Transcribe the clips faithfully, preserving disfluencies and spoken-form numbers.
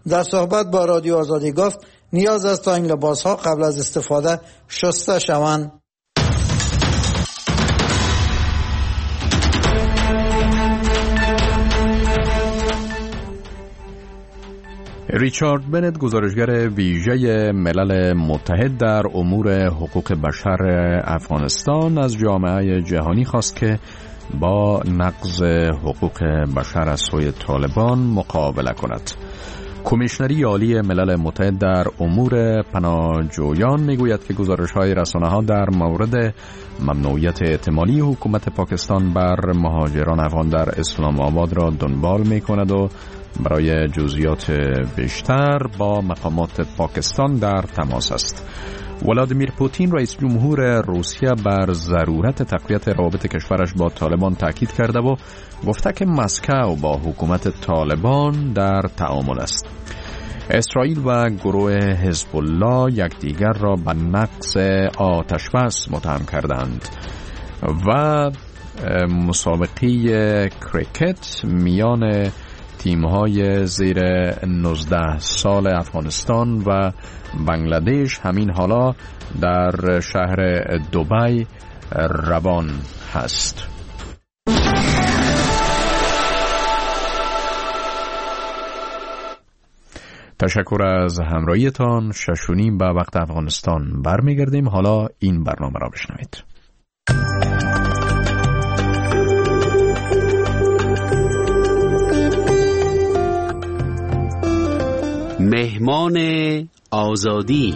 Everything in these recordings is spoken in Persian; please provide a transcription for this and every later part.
در صحبت با رادیو آزادی گفت نیاز است تا این لباس‌ها قبل از استفاده شسته شوند. ریچارد بنت، گزارشگر ویژه ملل متحد در امور حقوق بشر افغانستان، از جامعه جهانی خواست که با نقض حقوق بشر از سوی طالبان مقابله کند. کمیشنری عالی ملل متحد در امور پناهجویان میگوید که گزارش‌های رسانه‌ها در مورد ممنوعیت احتمالی حکومت پاکستان بر مهاجران افغان در اسلام آباد را دنبال می‌کند و برای جزئیات بیشتر با مقامات پاکستان در تماس است. ولادیمیر پوتین رئیس جمهور روسیه بر ضرورت تقویت روابط کشورش با طالبان تاکید کرده و گفته که مسکو با حکومت طالبان در تعامل است. اسرائیل و گروه حزب الله یکدیگر را به نقض آتش‌بس متهم کردند و مسابقه کریکت میان تیم‌های زیر نوزده سال افغانستان و بنگلادش همین حالا در شهر دبی روان هست. تشکر از همراهیتان. شش و نیم به وقت افغانستان برمیگردیم. حالا این برنامه را بشنوید. مهمان آزادی.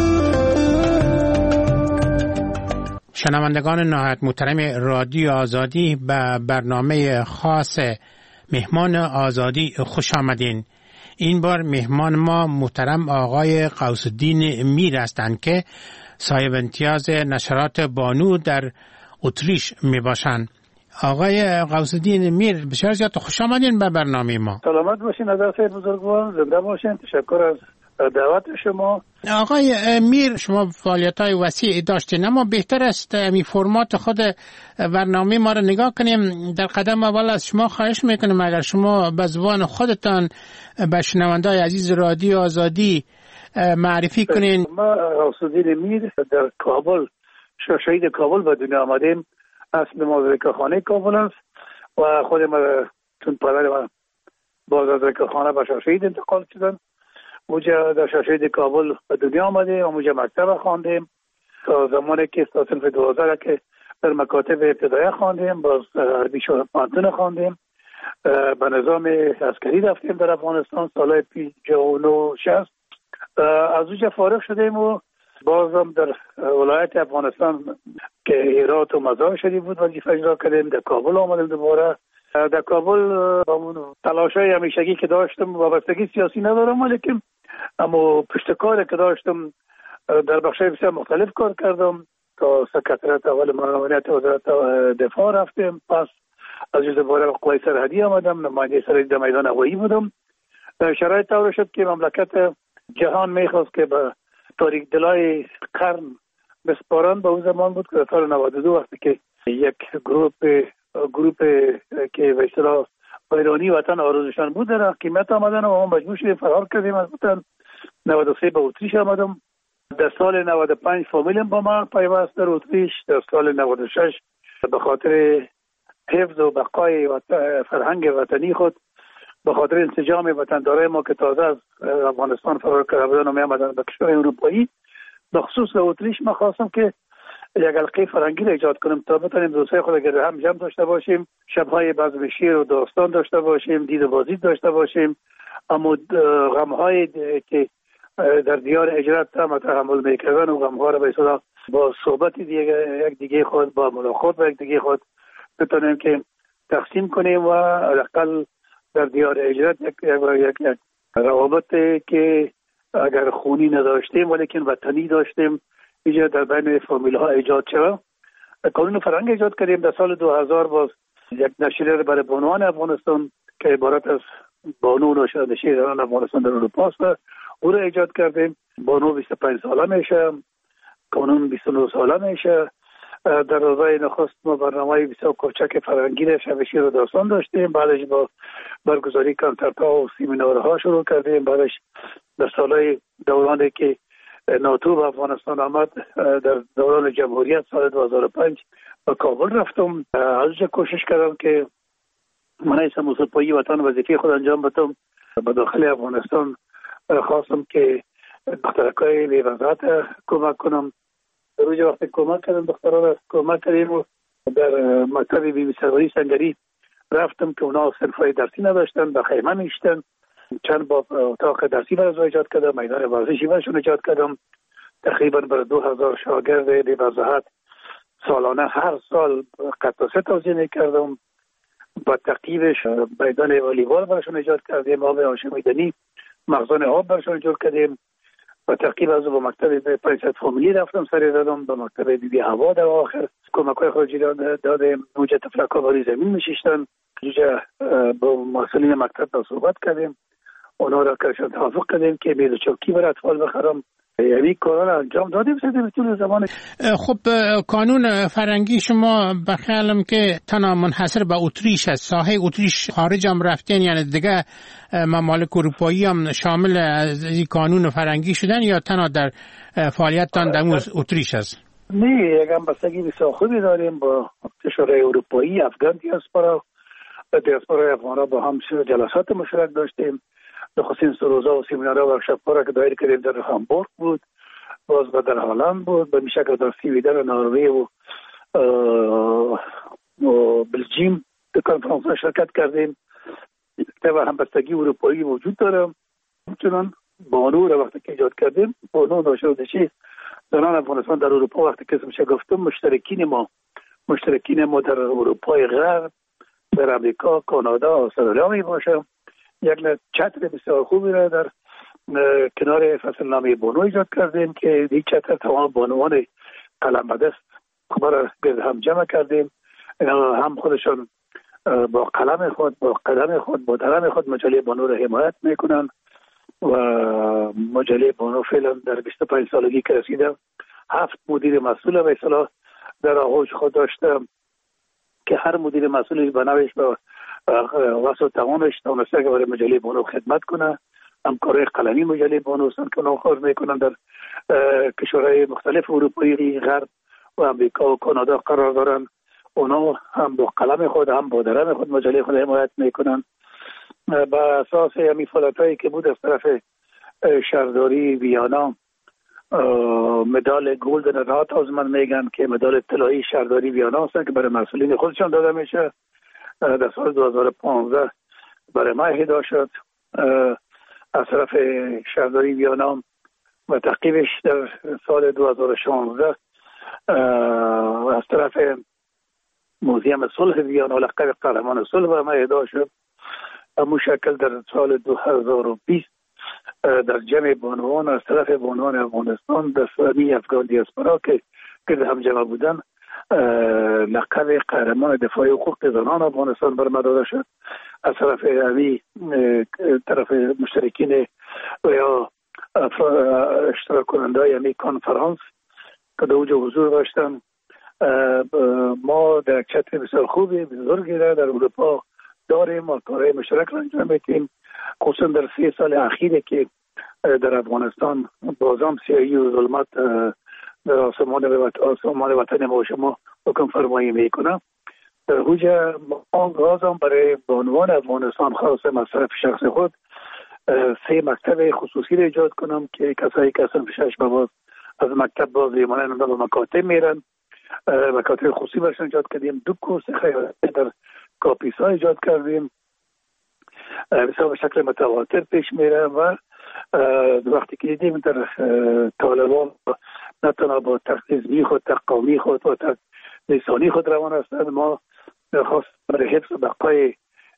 شنوندگان نهایت محترم رادیو آزادی، به برنامه خاص مهمان آزادی خوش آمدین. این بار مهمان ما محترم آقای غوث الدین میر هستند که صاحب امتیاز نشرات بانو در اتریش می باشند. آقای غوث الدین میر، بسیار زیاد خوش آمدین به برنامه ما. سلامت باشین حضرت بزرگوار، زنده باشین. تشکر از دعوت شما. آقای میر، شما فعالیت‌های وسیع داشتین، اما بهتر است می فرمات خود برنامه ما را نگاه کنیم. در قدم اول از شما خواهش میکنیم اگر شما به زبان خودتان به شنونده‌های عزیز رادیو آزادی معرفی کنین. ما غوث الدین میر در کابل، شهید کابل به دنیا آمدیم. اصل ما زکاخانه کابل است و خود ما چون پدر ما باز از زکاخانه به شهید انتقال شدن. اونجا در شهید کابل به دنیا آمدیم و اونجا مکتب خواندیم تا زمانی که تا صنف دوازده که در مکاتب ابتدایی خواندیم، باز عربی پانتون خواندیم. به نظام عسکری رفتیم در افغانستان سال پنجاه و نه شصت. از اونجا فارغ شدیم و بازم در ولایت افغانستان که هرات و مزار شریف بود وظیفه اجرا کردیم. در کابل آمدیم دوباره. در کابل با اون تلاشای همیشگی که داشتم، وابستگی سیاسی ندارم ولیکن اما پشتکاری که داشتم در بخشای بسیار مختلف کار کردم. تا سکرتریات اول معاونت وزارت دفاع رفتیم، پس از جز دوباره قوای سرحدی آمدم، نماینده سرحدی در میدان هوایی بودم. شرایط طور شد که مملکت جهان میخواست که به تاریک دلای قرن بسپارن. به اون زمان بود که در سال نود و دو وقتی که یک گروپ گروپ که به اصطلاح ایرانی وطن آرزوشان بود در حکومت آمدن و ما مجبور شدیم فرار کردیم از وطن. نود و سه به اتریش آمدم. در سال نود و پنج فامیلم با ما پیوست در اتریش. در سال نود و شش به خاطر حفظ و بقای فرهنگ وطنی خود، به خاطر انسجام وطندارای ما که تازه از افغانستان فرار کرده بودن و می آمدن به کشور اروپایی، به خصوص در اتریش ما خواستم که یک حلقه فرهنگی را ایجاد کنیم تا بتونیم دوستای خود گرد هم جمع داشته باشیم، شب‌های بزم شعر و داستان داشته باشیم، دید و بازدید داشته باشیم، اما غم‌های که در دیار هجرت هم تحمل می‌کردن و غم‌ها را به اصطلاح با صحبت دیگه یک دیگه خود، با ملاقات با یک دیگه خود بتونیم که تقسیم کنیم و حداقل در دیار هجرت یک یک یک روابط که اگر خونی نداشتیم ولیکن وطنی داشتیم اینجا در بین فامیل ها ایجاد شد. قانون فرهنگ ایجاد کردیم. در سال دو هزار باز یک نشریه برای بانوان افغانستان که عبارت از بانو و نشریه‌داران افغانستان در اروپا است او را ایجاد کردیم. بانو بیست و پنج ساله میشه، قانون بیست و نه ساله میشه. در روزهای نخست ما برنامه بسیار کوچک فرهنگی شب شیر و داستان داشتیم. بعدش با برگزاری کنسرت‌ها و سمینارها شروع کردیم. بعدش در سالهای دورانی که ناتو به افغانستان آمد، در دوران جمهوریت سال دو هزار و پنج به کابل رفتم. از کوشش کردم که من از موسیقی وطن وظیفه خود انجام بدم. به داخل افغانستان خواستم که دخترکای بی وضعیت کمک کنم. روز وقتی کمک کردم دخترها را کمک کردیم و در مکتب بی بی سروری سنگری رفتم که اونا صنفای درسی نداشتن، به خیمه میشتن. چند با اتاق درسی برای ایجاد کردم، میدان ورزشی برشون ایجاد کردم. تقریبا برای دو هزار شاگرد بی وضعیت سالانه هر سال قطعه توزیع کردم. با تقییبش میدان والیبال برشون ایجاد کردیم، آب آشامیدنی، مخزن آب برشون ایجاد کردیم. با تقییب از با مکتب پریست فامیلی رفتم سری دادم، با مکتب بی بی هوا در آخر کمک‌های خارجی دادیم. اونجا تفلک‌ها باری زمین میشیشتن. اونجا با مسئولین مکتب با صحبت کردیم، اونا را کارشان توافق کردیم که میز چوکی برای اطفال بخرم. یعنی کارا را انجام دادیم سیده بطول زمان. خب قانون فرنگی شما بخیالم که تنها منحصر به اتریش است. ساحه اتریش خارج هم رفتین، یعنی دیگه ممالک اروپایی هم شامل از این قانون فرنگی شدن یا تنها در فعالیتتان در اتریش است؟ نه، یک همبستگی بسیار خوبی داریم با کشورهای اروپایی. افغان دیاسپورا و دیاسپورای افغانا با هم جلسات مشترک داشتیم. نخستین سروزا و سیمینارها و ورکشاپ‌ها را که دایر کردیم در هامبورگ بود، باز در هلند بود، به این شکل در سویدن، نروژ و و بلژیم در کنفرانس‌ها شرکت کردیم. و همبستگی اروپایی وجود داره. همچنان بانو را وقتی که ایجاد کردیم، بانو ناشرودشی زنان افغانستان در اروپا وقتی که اسمش گفتم مشترکین ما مشترکین ما در اروپای غرب، در امریکا، کانادا، استرالیا می باشه. یک چتر بسیار خوبی را در کنار فصل نامه بانو ایجاد کردیم که این چتر تمام بانوان قلم به دست خبر گرد هم جمع کردیم. هم خودشان با قلم خود، با قدم خود، با درم خود مجله بانو را حمایت میکنن و مجله بانو فعلا در بیست و پنج سالگی که رسیده هفت مدیر مسئول و اصلاح در آغوش خود داشته که هر مدیر مسئولی بنویش به واسه توانش تونسته که برای مجله بانو خدمت کنه. همکارای قلمی مجله بانو هستند که ناخوار میکنن در کشورهای مختلف اروپایی غرب و امریکا و کانادا قرار دارن. اونا هم با قلم خود هم با درم خود مجله خود حمایت میکنن. با اساس همی فعالیتایی که بود از طرف شهرداری ویانا مدال گلدن رات از من میگن که مدال طلایی شهرداری ویانا هستن که برای مسئولین خودشان داده میشه. در سال دو هزار و پانزده برای ما اهدا شد از طرف شهرداری ویانا و تعقیبش در سال دو هزار و شانزده از طرف موزیم صلح ویانا لقب قهرمان صلح برای ما اهدا شد. همون شکل در سال دو هزار و بیست در جمع بانوان از طرف بانوان افغانستان در سامی افغان دیاسپورا که گرد هم جمع بودن لقب قهرمان دفاع حقوق زنان افغانستان بر ما داده شد. از طرف امی طرف مشترکین و یا اشتراک کننده یعنی کنفرانس که در اوج حضور داشتن. ما در چتر بسیار خوبی بزرگی در اروپا داریم و کارهای مشترک را انجام میدیم، خصوصا در سه سال اخیره که در افغانستان بازم سیاهی و ظلمت در آسمان وطن ما و شما حکم فرمایی میکنه. در حوجه ما رازم برای بانوان افغانستان خاص مصرف شخص خود سه مکتب خصوصی را ایجاد کنم که کسایی که اصلا شش باز از مکتب باز ایمانه به مکاتب میرن. مکاتب خصوصی برشان ایجاد کردیم. دو کورس خیلی در کاپیسا ایجاد کردیم بسیار به شکل متواتر پیش میره و وقتی که دیدیم در طالبان نه تنها با تحقیزی خود، تقامی خود و لسانی خود روان هستند، ما خاص برای حفظ بقای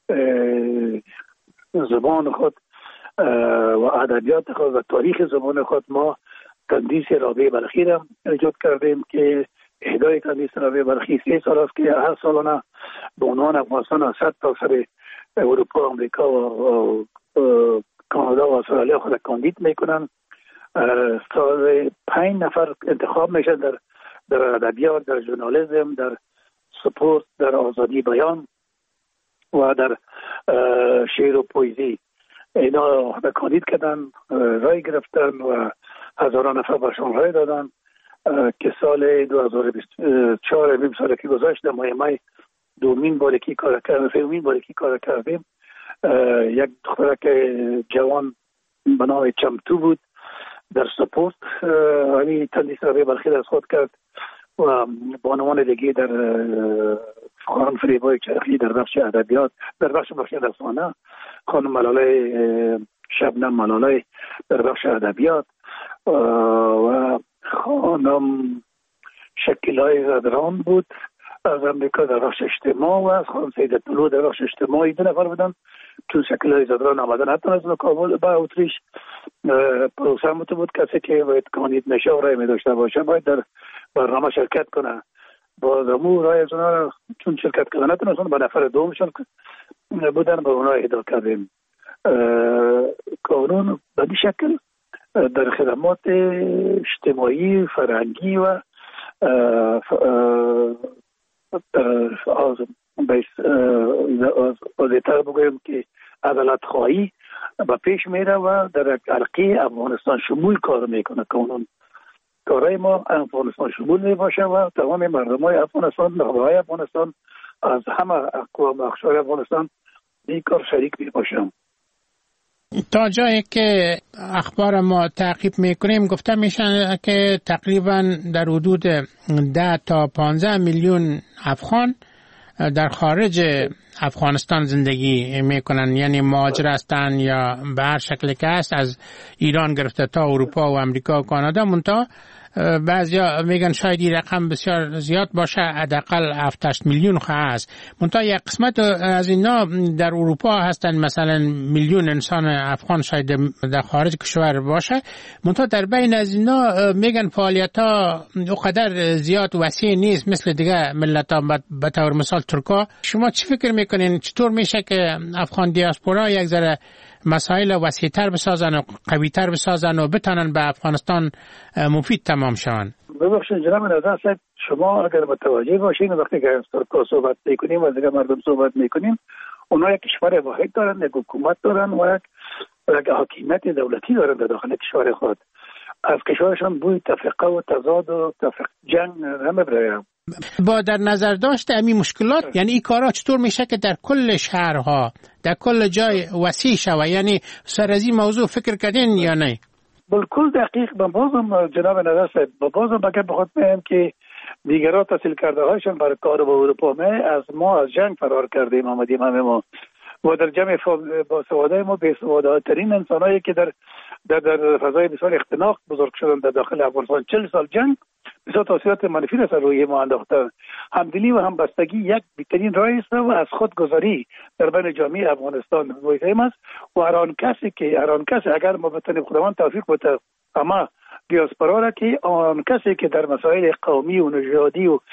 زبان خود و ادبیات خود و تاریخ زبان خود ما تندیس رابعه بلخی را ایجاد کردیم که اهدای تندیس رابعه بلخی سه سال است که هر سالانه به عنوان افغانستان از صد تا سر اروپا، امریکا و کانادا و استرالیا خود کاندید میکنن. سال پنج نفر انتخاب میشن در در ادبیات، در ژورنالیسم، در سپورت، در آزادی بیان و در شعر و پویزی. اینا کاندید کردن، رای گرفتن و هزاران نفر برشان رای دادن که سال دو هزار و بیست و چهار نیم سال که گذشت ماه می دومین باری که کار کردیم، سومین باری که کار کردیم. یک دخترک جوان به نام چمتو بود در سپورت، همین تندیس روی بلخی از خود کرد و بانوان دیگه در خانم فریبای چرخی در بخش ادبیات، در بخش بخش رسانه، خانم ملاله شبنم ملاله در بخش ادبیات و خانم شکلای زدران بود از امریکا در بخش اجتماع و از خانم سیده طلو در بخش اجتماعی. دو نفر بودن تو شکلای زدران آمدن. حتی از کابل به اتریش پروسه هم بود کسی که باید کاندید نشه و رای می داشته باشه باید در برنامه شرکت کنه. باز امو رای از اونا چون شرکت کنه نتونستن به نفر دومشون بودن به اونا اهدا کردیم. قانون به این شکل در خدمات اجتماعی، فرهنگی و بازیتر بگویم که عدالت خواهی به پیش میره و در عرقی افغانستان شمول کار میکنه. قانون کارهای ما افغانستان شمول میباشه و تمام مردم های افغانستان، نخبه های افغانستان از همه اقوام اقشار افغانستان این کار شریک میباشم. تا جایی که اخبار ما تعقیب میکنیم گفته میشن که تقریبا در حدود ده تا پانزده میلیون افغان در خارج افغانستان زندگی میکنن، یعنی مهاجر هستن یا به هر شکلی که هست از ایران گرفته تا اروپا و امریکا و کانادا. منتها بعضیا میگن شاید این رقم بسیار زیاد باشه، حداقل هفت هشت میلیون هست. منتها یک قسمت از اینا در اروپا هستن، مثلا میلیون انسان افغان شاید در خارج کشور باشه. منتها در بین از اینا میگن فعالیت ها اونقدر زیاد وسیع نیست مثل دیگه ملت ها، به طور مثال ترکا. شما چی فکر میکنین چطور میشه که افغان دیاسپورا یک ذره مسائل وسیع‌تر بسازن و قوی‌تر بسازن و بتونن به افغانستان مفید تمام شون؟ ببخشید جناب نظر صاحب، شما اگر متوجه باشین وقتی که از ترکا صحبت میکنیم و از دیگه مردم صحبت میکنیم، اونا یک کشور واحد دارن، یک حکومت دارن و یک حاکمیت دولتی دارن در داخل کشور خود. از کشورشان بوی تفرقه و تضاد و تفرقه جنگ نمیبره. با در نظر داشت همین مشکلات، یعنی این کارا چطور میشه که در کل شهرها در کل جای وسیع شوه؟ یعنی سر از این موضوع فکر کردین یا نه؟ بالکل دقیق. با بازم جناب نظر صاحب، با بازم بگم بخواد بگم که دیگرها تحصیل کرده هایشان برای کار با اروپا می از ما از جنگ فرار کردیم آمدیم همه ما و در جمع با سواده ما به سواده ترین انسانایی که در در در فضای بسیار اختناق بزرگ شدن در داخل افغانستان. چهل سال جنگ بسیار تاثیرات منفی را روی ما انداخته. همدلی و همبستگی یک بهترین راه است و از خودگذاری در بین جامعه افغانستان مهم است و هر آن کسی که هر آن کسی اگر ما بتونیم خداوند توفیق بده اما دیاسپورا را که آن کسی که در مسائل قومی و نژادی و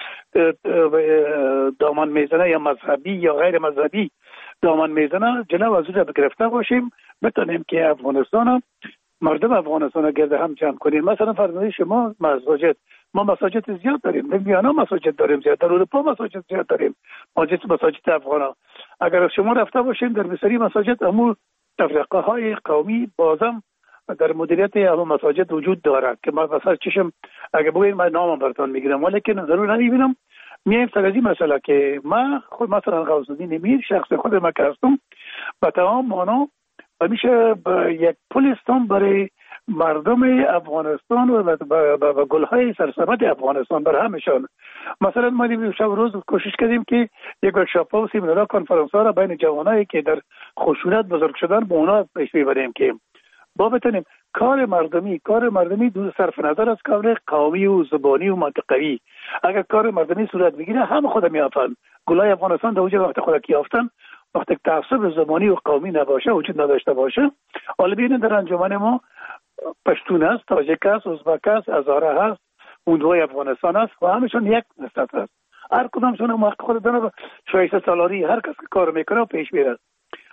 دامن میزنه یا مذهبی یا غیر مذهبی دامن میزنه جلو از اون گرفته باشیم، بتونیم که افغانستان مردم افغانستان را گرد هم جمع کنیم. مثلا فرمایید شما مساجد، ما مساجد زیاد داریم، در ویانا مساجد داریم زیاد، در اروپا مساجد زیاد داریم، مساجد مساجد افغانا. اگر شما رفته باشیم در بسیاری مساجد امور تفرقه های قومی بازم در مدیریت همون مساجد وجود دارد که ما مثلا چشم اگر بگویم من نامم براتون میگیرم، ولیکن ضرور نمیبینم. میایم سر از این مسئله که ما خود مثلا غوث الدین امیر شخص خود ما که هستم با تمام مانا همیشه یک پلیستان برای مردم افغانستان و با گلهای سرسبد افغانستان برای همشان. مثلا ما دیگه شب روز کوشش کردیم که یک ورکشاپ ها و سیمینارها کنفرانس ها را بین جوانایی که در خشونت بزرگ شدن به اونا پیش ببریم که با بتونیم کار مردمی کار مردمی دو صرف نظر از کار قومی و زبانی و منطقوی. اگر کار مردمی صورت بگیره هم خود میافن گلای افغانستان در وجه وقت خود یافتن، وقتی تعصب زبانی و قومی نباشه وجود نداشته باشه. حالا ببینید در انجمن ما پشتون است، تاجیک است، ازبک است، هزاره هست، اوندوی افغانستان است و همشون یک نسبت است. هر کدامشون هم حق خود دارن، شایسته سالاری هر کس که کار میکنه و پیش میره.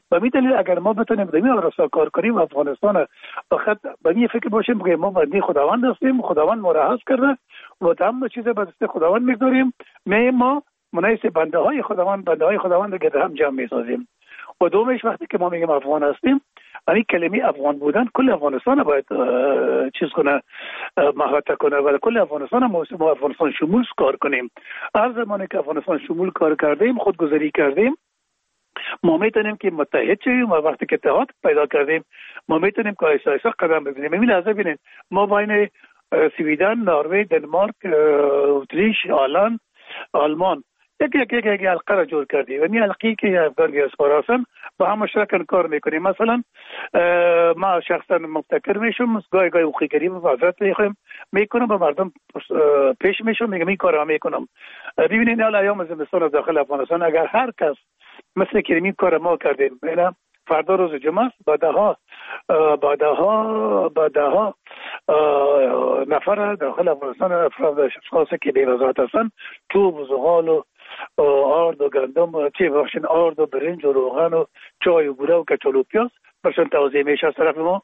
و می دلیل اگر ما بتونیم دمی راستا کار کنیم افغانستان فقط به این فکر باشیم که ما بنده خداوند هستیم، خداوند ما را حفظ کرده و تمام چیز به دست خداوند میگذاریم، می ما مناسب بنده های خداوند بنده های خداوند رو گرد هم جمع میسازیم. و دومش وقتی که ما میگیم افغان هستیم، یعنی کلمه افغان بودن کل افغانستان باید چیز کنه، محاطه کنه و کل افغانستان ما افغانستان شمول کار کنیم. هر زمانی که افغانستان شمول کار کردیم، خودگذاری کردیم، ما میتونیم که متحد شویم و وقتی که اتحاد پیدا کردیم ما میتونیم که ایسا ایسا قدم بزنیم. این لحظه بینید ما بین سویدن، نروژ، دنمارک، اتریش، هلند، آلمان یک یک یک یک حلقه را جور کردیم و این حلقه‌ای که افغان دیاسپورا هستن با هم مشترکاً کار میکنیم. مثلا ما شخصا مبتکر میشم، گاهی گاهی اوخیگری و وزارت میخوایم میکنم و مردم پیش میشم میگم این کارا میکنم. ببینید حالا ایام زمستان داخل افغانستان اگر هر کس مثل که این کار ما کردیم، اینا فردا روز جمعه بعدها بعدها بعدها نفر داخل افغانستان افراد اشخاص که بی وزارت هستن چوب و زغال و آرد و گندم چه باشین آرد و برنج و روغن و چای و بوره و کچالو و پیاز برشان توضیح میشه از طرف ما.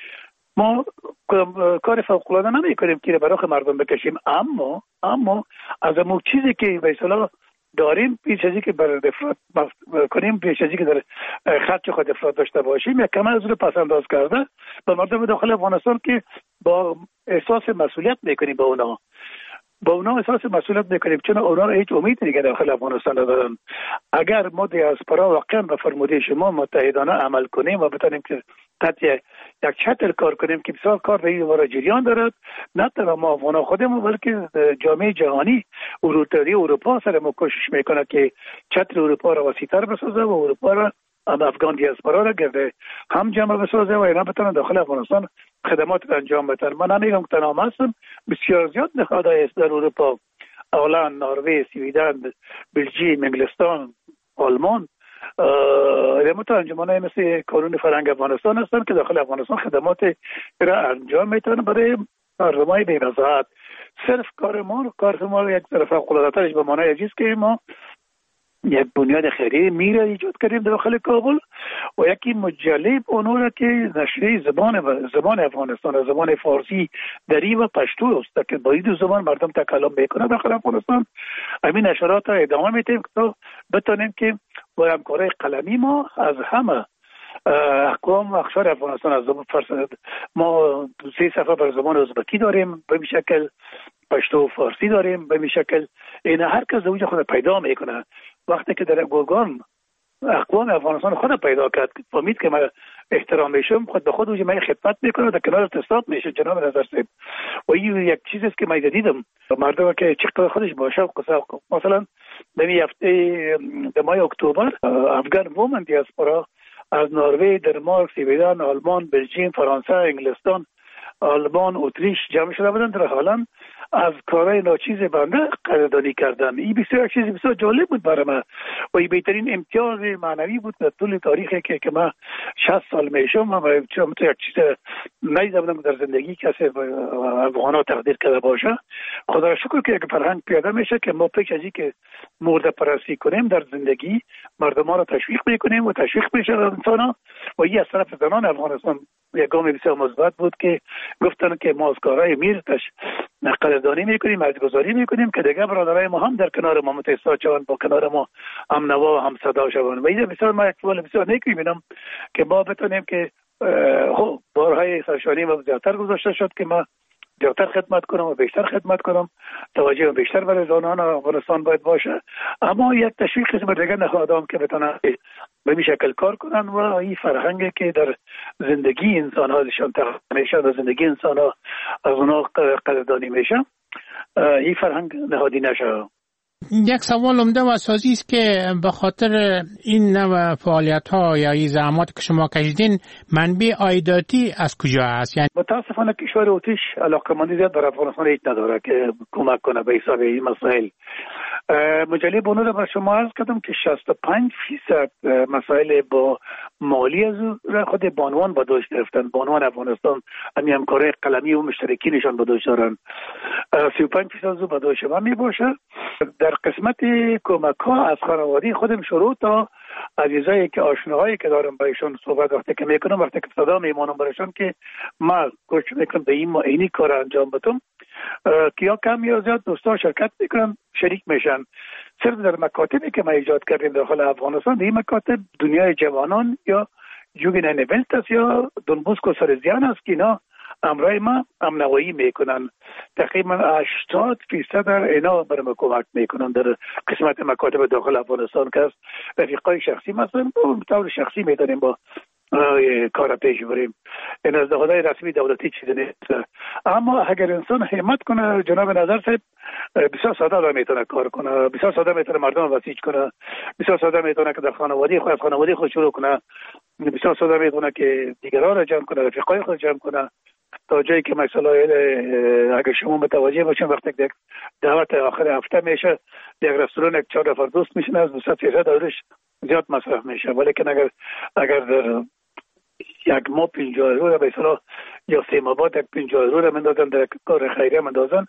ما کار فوق‌العاده نمی کنیم که برای مردم بکشیم، اما اما از اون چیزی که به اصطلاح داریم پیش ازی که بر افراد کنیم، پیش ازی که در خط خود افراد داشته باشیم، یک کم از رو پس انداز کرده به مردم داخل افغانستان که با احساس مسئولیت میکنیم، با اونا با اونا احساس مسئولیت میکنیم، چون اونا هیچ امید دیگه داخل افغانستان ندارن. اگر ما دیاسپورا واقعا به فرموده شما متحدانه عمل کنیم و بتونیم که تحت یک چتر کار کنیم که بسیار کار به این جریان دارد، نه تنها ما افغان خودمون بلکه جامعه جهانی اروپایی اروپا سر ما کوشش میکنه که چتر اروپا را وسیع‌تر بسازه و اروپا را افغان دیاسپورا را گرده هم جمع بسازه و اینا بتونن داخل افغانستان خدمات انجام بدن. من نمیگم که تنها هستم، بسیار زیاد نهادهای است در اروپا، هلند، نروژ، سویدن، بلژیک، انگلستان، آلمان، ریموت انجمن‌های مثل کانون فرهنگ افغانستان هستن که داخل افغانستان خدمات را انجام میتونن برای مردمای بی‌نظارت. صرف کار ما کار ما یک طرف فوق‌العاده‌ترش به معنای عزیز که ما یک بنیاد خیریه میره ایجاد کردیم داخل کابل و یکی مجله اونورا که نشریه زبان و زبان افغانستان و زبان فارسی دری و پشتو است که با این دو زبان مردم تکلم میکنه داخل افغانستان. همین نشرات را ادامه میدیم که بتونیم که با همکاری قلمی ما از همه اقوام و اقشار افغانستان از زبان فارسی ما سه صفحه بر زبان ازبکی داریم، به این شکل پشتو و فارسی داریم، به این شکل این هر کس دوجه خود پیدا میکنه. وقتی که در گرگان اقوام افغانستان خود پیدا کرد فهمید که من احترام میشم، خود به خود اوجه من خدمت میکنه در کنار تصادف میشه. جناب نظر صاحب و این یک چیزی است که من دیدم مردم که چقدر خودش باشه مثلا به هفته در ماه اکتبر افغان وومن دیاسپورا از نروژ، دنمارک، سویدن، آلمان، بلژیک، فرانسه، انگلستان، آلمان، اتریش جمع شده بودن در هلند از کارهای ناچیز بنده قدردانی کردن. این بسیار چیز بسیار جالب بود برای من و این بهترین امتیاز معنوی بود در طول تاریخی که که من شصت سال میشم و چون تو یک چیز نیدم در زندگی کسی افغانا تقدیر کرده باشه. خدا را شکر که یک فرهنگ پیاده میشه که ما پیش از این که مرده پرستی کنیم در زندگی مردمان را تشویق میکنیم و تشویق میشه انسانا و این از طرف زنان افغانستان یک گام بسیار مثبت بود که گفتن که ما از کارهای میرتش قدردانی میکنیم، ارزگذاری میکنیم که دیگه برادرای ما هم در کنار ما متحد شوند، با کنار ما هم نوا و هم صدا شوند. و این بسیار ما یک سوال بسیار نیک میبینم که ما بتونیم که خب بارهای سرشاری و زیادتر گذاشته شد که ما زیادتر خدمت کنم و بیشتر خدمت کنم، توجه بیشتر برای زنان افغانستان باید باشه، اما یک تشویق بر دیگه نهادام که بتونن به این شکل کار کنن و این فرهنگی که در زندگی انسان هاشون تقدیم میشه و زندگی انسان ها از اونا قدردانی میشه، این فرهنگ نهادی نشه. یک سوال عمده و اساسی است که به خاطر این نوع فعالیت ها یا این زحمات که شما کشیدین منبع عایداتی از کجا هست؟ یعنی متاسفانه کشور اتریش علاقه‌مندی زیاد در افغانستان هیچ نداره که کمک کنه به حساب این مسائل. مجله بونو را به شما عرض کردم که شصت و پنج فیصد مسائل با مالی از او خود بانوان با دوش گرفتن. بانوان افغانستان همی همکاری قلمی و مشترکی نشان با دوش دارن. سی و پنج فیصد از او با دوش ما می باشه. در قسمت کمک ها از خانواده خودم شروع تا عزیزایی که آشناهایی که دارم با ایشون صحبت وقتی که میکنم، وقتی که صدا میمانم برایشان که ما کوشش میکنم به این ما اینی کار انجام بدم که یا کم یا زیاد دوستا شرکت میکنن، شریک میشن. صرف در مکاتبی که ما ایجاد کردیم داخل افغانستان، این مکاتب دنیای جوانان یا جوگین نویلت است یا دنبوسک و سرزیان است که اینا امرای ما امنوایی میکنن. تقریبا هشتاد فیصد در اینا برای ما کمک میکنن در قسمت مکاتب داخل افغانستان که است. رفیقای شخصی مثلا به طور شخصی میتونیم با کار پیش بریم. این از دخلای رسمی دولتی چیزی نیست. اما اگر انسان همت کنه، جناب نظر صاحب، بسیار ساده آدم میتونه کار کنه، بسیار ساده میتونه مردم وسیج کنه، بسیار ساده میتونه که در خانواده خود از خانواده خود شروع کنه، بسیار ساده میتونه که دیگران را جمع کنه، رفیقای خود جمع کنه تا جایی که مثلا اگر شما متوجه باشین وقتی یک دعوت آخر هفته میشه یک رستوران یک چهار نفر دوست میشن از دوست فیصد دورش زیاد مصرف میشه. ولی که اگر اگر در یک ماه پنجاه یورو را به اصطلاح یا سه ماه بعد یک پنجاه یورو را مندازن در کار خیریه مندازن،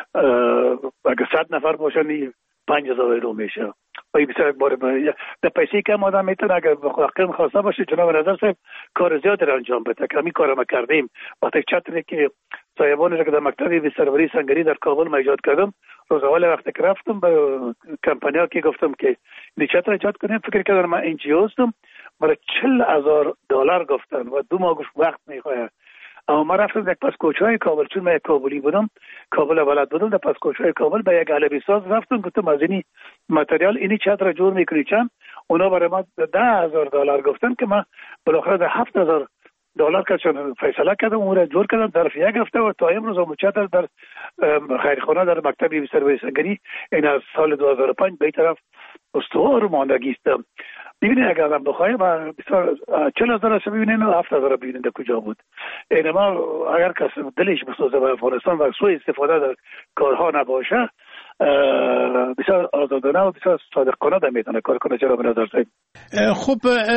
اگر صد نفر باشن پنج هزار یورو میشه. و این بسیار یک بار در پیسه کم آدم میتونه اگر به خود خواسته باشه جناب نظر صاحب کار زیاد را انجام بده که همین کار ما کردیم. وقتی چتری که صاحبانی را که در مکتب سروری سنگری در کابل ما ایجاد کردم، روز اول وقتی که رفتم به کمپانیا که گفتم که این چتر ایجاد کنیم، فکر کردم من ان جی او هستم، برای چهل هزار دلار گفتن و دو ماه گفت وقت میخواد. اما ما رفتم در پس کوچه‌های کابل، چون من یک کابلی بودم، کابل بلد بودم، در پس کوچه‌های کابل به یک علوی ساز رفتم گفتم از اینی متریال اینی چتر را جور میکنی چند؟ اونا برای ما ده هزار دلار گفتن که من بالاخره در هفت هزار دلار کردم فیصله کردم، اون را جور کردم در یک هفته و تا امروز هم چتر در خیرخانه در مکتب سروری سنگری این از سال دو هزار و پنج به طرف استوار ماندگی است. ببینید اگر آدم بخواهی و بسیار چهل هزار را ببینید و هفت هزار را ببینید کجا بود. این ما اگر کس دلش بسوزه به افغانستان و سوء استفاده در کارها نباشه، بسیار آزادانه و بسیار صادقانه در میتونه کار کنه. چرا به نظر صاحب؟ خب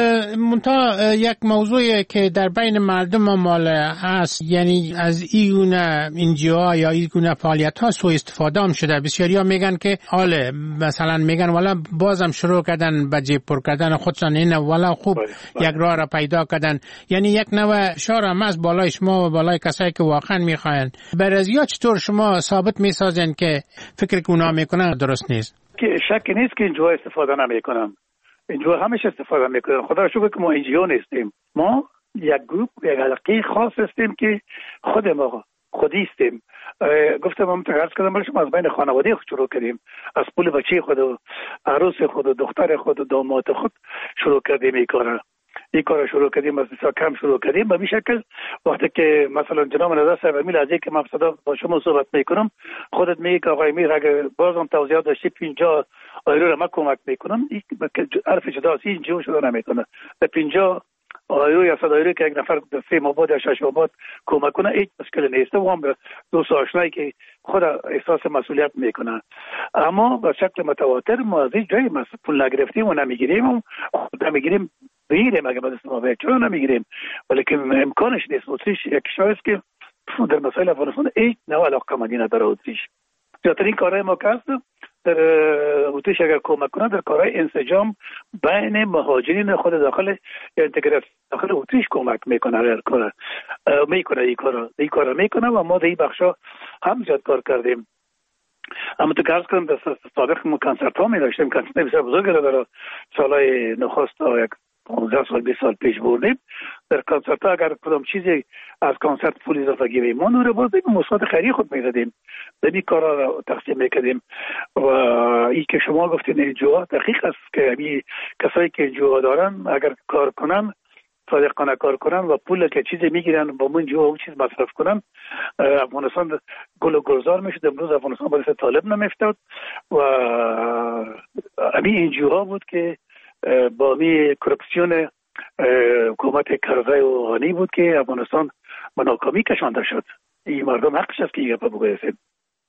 منتها یک موضوعی که در بین مردم مال هست، یعنی از این انجیوها یا این گونه فعالیت ها سوء استفاده هم شده. بسیاری ها میگن که حاله مثلا میگن والا بازم شروع کردن به جیب پر کردن خودشان، این والا خوب یک راه را پیدا کردن. یعنی یک نوع شارم از بالای شما و بالای کسایی که واقعا میخواین. برازیا چطور شما ثابت میسازن که فکر که اونا میکنن درست نیست؟ که شک نیست که اینجا استفاده نمیکنن، اینجا همیشه استفاده میکنن. خدا را شکر که ما انجیو نیستیم، ما یک گروپ یک حلقه خاص هستیم که خود ما خودی هستیم. گفتم هم تقرض کردم برشم از بین خانواده خود شروع کردیم، از پول بچه خود و عروس خود و دختر خود و داماد خود شروع کردیم این کارا. این کار شروع کردیم، از بسیار کم شروع کردیم. به این شکل وقتی که مثلا جناب نظر صاحب امیل از که من صدا با شما صحبت میکنم، خودت میگی که آقای امیر اگر بازم توضیحات داشتی پنجاه یورو را من کمک میکنم، این حرف جدا است، این جو شده نمیکنه. به پنجاه یورو یا صد یورو که یک نفر سه ماه بعد یا شش ماه بعد کمک کنه هیچ مشکلی نیست. و هم به دوست آشنایی که خود احساس مسئولیت میکنه. اما به شکل متواتر ما از این جایی پول نگرفتیم و نمیگیریم و خود نمیگیریم بگیریم اگه بدست ما باید، چرا نمیگیریم؟ ولیکن امکانش نیست. اتریش یک کشور است که در مسائل افغانستان هیچ نوع علاقه مندی نداره. اتریش زیادترین کارهای ما که هست در اتریش اگر کمک کنه در کارهای انسجام بین مهاجرین خود داخل انتگراسیون داخل اتریش کمک میکنه. هر کار میکنه این کارا این کارا میکنه و ما در این بخشا هم زیاد کار کردیم. اما تو عرض کنم در سابق ما کنسرت ها می داشتیم، کنسرت بسیار بزرگی را در سالهای نخست تا یک پانزده سال بیست سال پیش بردیم. در کنسرت ها اگر کدام چیزی از کنسرت پول اضافه گیریم ما نور بردیم مثبت خیری خود میزدیم، در این کارا را تقسیم میکردیم. و این که شما گفتین انجوها دقیق است که این کسایی که انجوها دارن اگر کار کنن صادقانه کار کنن و پول که چیزی میگیرن با من جو اون چیز مصرف کنن، افغانستان گل و گلزار میشه. امروز افغانستان باعث طالب نمیفتاد و همین انجوها بود که با می کرپسیون حکومت کرزی و غنی بود که افغانستان به ناکامی کشانده شد. این مردم حقش است که این گپ بگوید.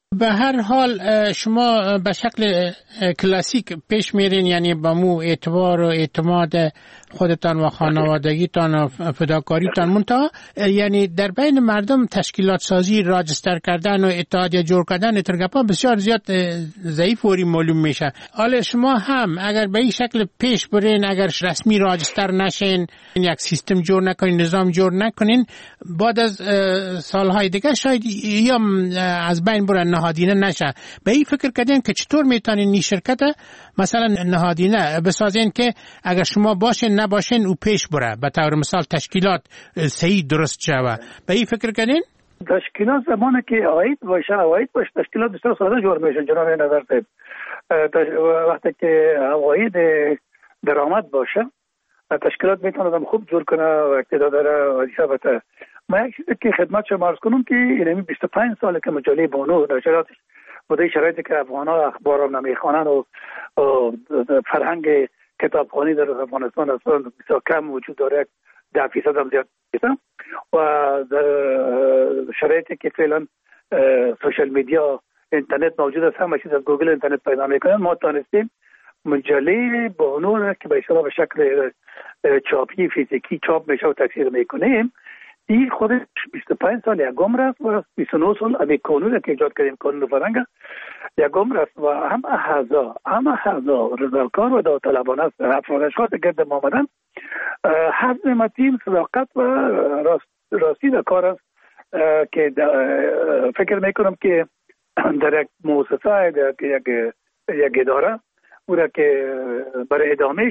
به هر حال شما به شکل کلاسیک پیش میرین، یعنی با مو اعتبار و اعتماد خودتان و خانوادگیتان و فداکاریتان، منتها یعنی در بین مردم تشکیلات سازی، راجستر کردن و اتحادیه جور کردن ترگپا بسیار زیاد ضعیف و معلوم میشه. حالا شما هم اگر به این شکل پیش برین، اگر رسمی راجستر نشین، یک سیستم جور نکنین، نظام جور نکنین، بعد از سالهای دیگه شاید یا از بین برن، نهادینه نشه. به این فکر کردین که چطور میتونین این شرکت مثلا نهادینه بسازین که اگر شما باشین نباشین او پیش بره، به طور مثال تشکیلات صحیح درست شوه. به این فکر کردین؟ تشکیلات زمانی که عاید باشه عواید باشه تشکیلات بسیار ساده جور میشن جناب نظر صاحب. وقتی که عواید درآمد باشه تشکیلات میتونه آدم خوب جور کنه و اقتدار داره و ثابته. ما یک چیزی که خدمت شما عرض کنم که اینمی بیست و پنج ساله که مجله بانو در شرایط بوده، شرایطی که افغان‌ها اخبار هم نمیخوانند و فرهنگ کتابخوانی در افغانستان اصلا بسیار کم وجود داره، ده فیصد هم زیاد نیست، و در شرایطی که فعلا سوشل میدیا اینترنت موجود است، همه چیز از گوگل اینترنت پیدا میکنن، ما تانستیم مجله بانو را که به اصطلاح به شکل چاپی فیزیکی چاپ میشه و تکثیر میکنیم، این خودش بیست و پنج سال یکم رست و بیست و نه سال امی قانون که ایجاد کردیم، قانون فرهنگ یکم رست و هم اعضا هم اعضا رضاکار و داوطلبانه است. افراد اشخاص گرد ما آمدن حزم تیم صداقت و راست راستی در کار است که فکر میکنم که در یک مؤسسه، در یک یک اداره او را که برای ادامهش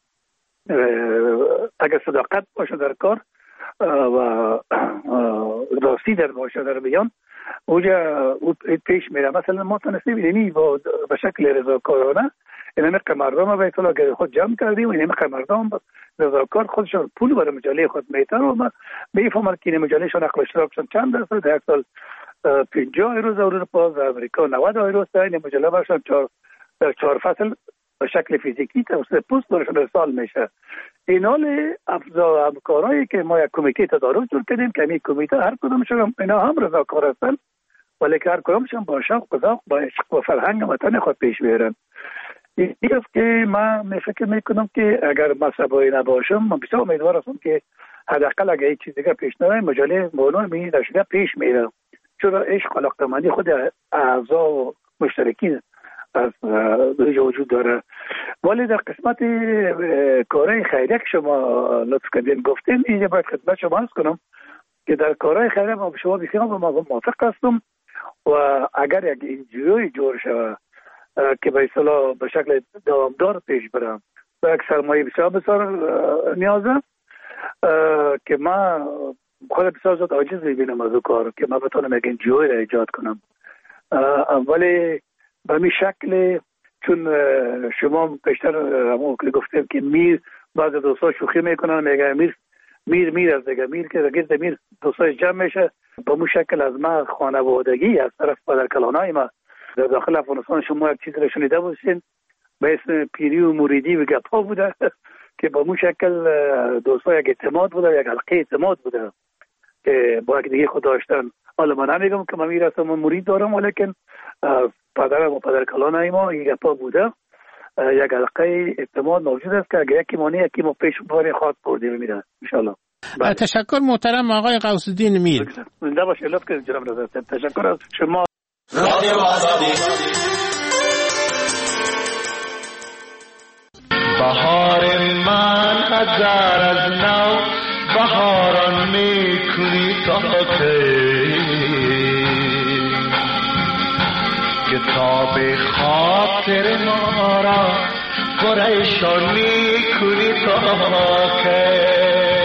اگر صداقت باشه در کار و راستی در باشه در بیان اوجا پیش میره. مثلا ما تونستیم اینی با به شکل رضاکارانه اینمی مردم به اصطلاح که خود جمع کردیم و اینمی مردم رضاکار خودشون پول برای مجله خود میتن و ما میفهمن که این مجله شون نقل اشتراکشون چند درصد، در یک سال پنجاه روز اروپا و امریکا نود روز تا این مجله برشون چهار چهار فصل به شکل فیزیکی توسط پست برشون ارسال میشه. این حال افزا همکارایی که ما یک کمیته تدارک جور کردیم که این کمیته هر کدومشون اینا هم رضاکار هستن ولی که هر کدومشون با شوق و ذوق با عشق و فرهنگ وطن خود پیش میرن. این است که من فکر میکنم که اگر مذهبی نباشم من بسیار امیدوار هستم که حداقل اگر هیچ چیز دیگه پیش نیاد مجله بانو می در شده پیش میره، چون عشق و علاقه‌مندی خود اعضا و مشترکین از وجود داره. ولی در قسمت کارهای خیریه که شما لطف کردین گفتین، اینجا باید خدمت شما عرض کنم که در کارهای خیریه ما به شما بسیار موافق هستم و اگر یک اینجوری جور شود که به اصطلاح به شکل دوامدار پیش برم و یک سرمایه بسیار بسیار نیازه که من خود بسیار زیاد عاجز میبینم از او کار که من بتونم یک اینجوری را ایجاد کنم. ولی به می شکل چون شما بیشتر همون که گفتیم که میر بعض دوستا شوخی میکنن میگه میر میر میر از دیگه میر که گرد میر دوستا جمع میشه، به مو شکل از ما خانوادگی از طرف پدرکلانای ما در داخل افغانستان شما یک چیز را شنیده باشین به اسم پیری و مریدی و گپا بوده که به مو شکل دوستا یک اعتماد بوده، یک حلقه اعتماد بوده که با یک دیگه خود داشتن. حالا من نمیگم که من میرسم من مرید دارم ولیکن پدرم و پدرکلانای ما یک گپا بوده، یک حلقه اعتماد موجود است که اگر یکی مانی یکی ما پیش باری خواهد بردیم میره انشاءالله. تشکر محترم آقای غوث الدین میر. زنده باشید. لطف کنید جناب رضا. تشکر از شما. رادیو آزادی. بهار من هزار از نو بهاران میکنی تا کی، کتاب خاطر ما را پریشان میکنی تا کی.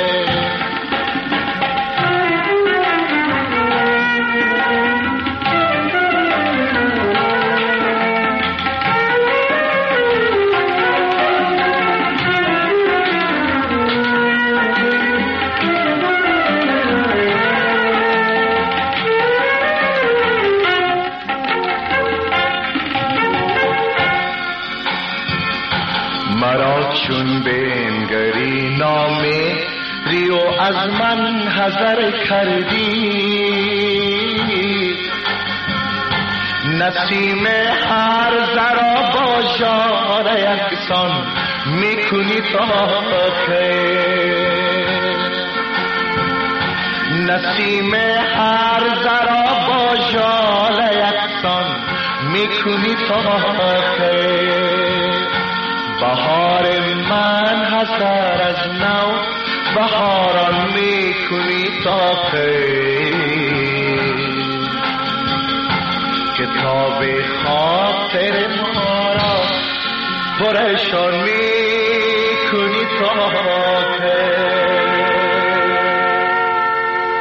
چون بنگری نامه ریو از من حذر کردی، نسیم هر ذره با ژاله یکسان میکنی تا خیر، نسیم هر ذره با ژاله یکسان میکنی تا خیر. بهار من حسر از نو بهاران میکنی تا خیر، کتاب خاطر ما را پرشان میکنی تا خیر.